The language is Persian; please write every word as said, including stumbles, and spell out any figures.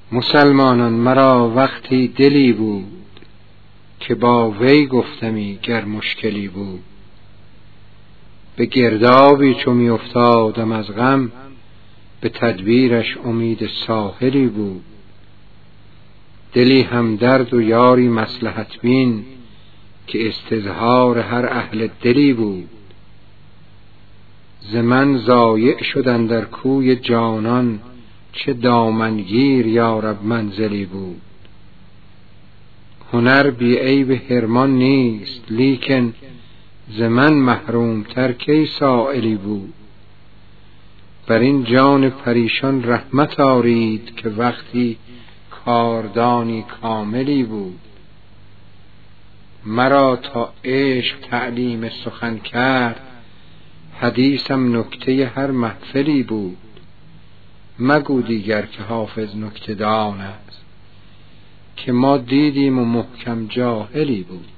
مسلمانان مرا وقتی دلی بود، که با وی گفتمی گر مشکلی بود. به گردابی چو می افتادم از غم، به تدبیرش امید ساحلی بود. دلی هم درد و یاری مصلحت بین، که استظهار هر اهل دلی بود. ز من ضایع شد اندر کوی جانان، چه دامنگیر یارب منزلی بود. هنر بی عیب حرمان نیست، لیکن ز من محروم تر کی سایلی بود. بر این جان پریشان رحمت آرید، که وقتی کاردانی کاملی بود. مرا تا عشق تعلیم سخن کرد، حدیثم نکته هر محفلی بود. مگو دیگر که حافظ نکته دان است، که ما دیدیم و محکم جاهلی بود.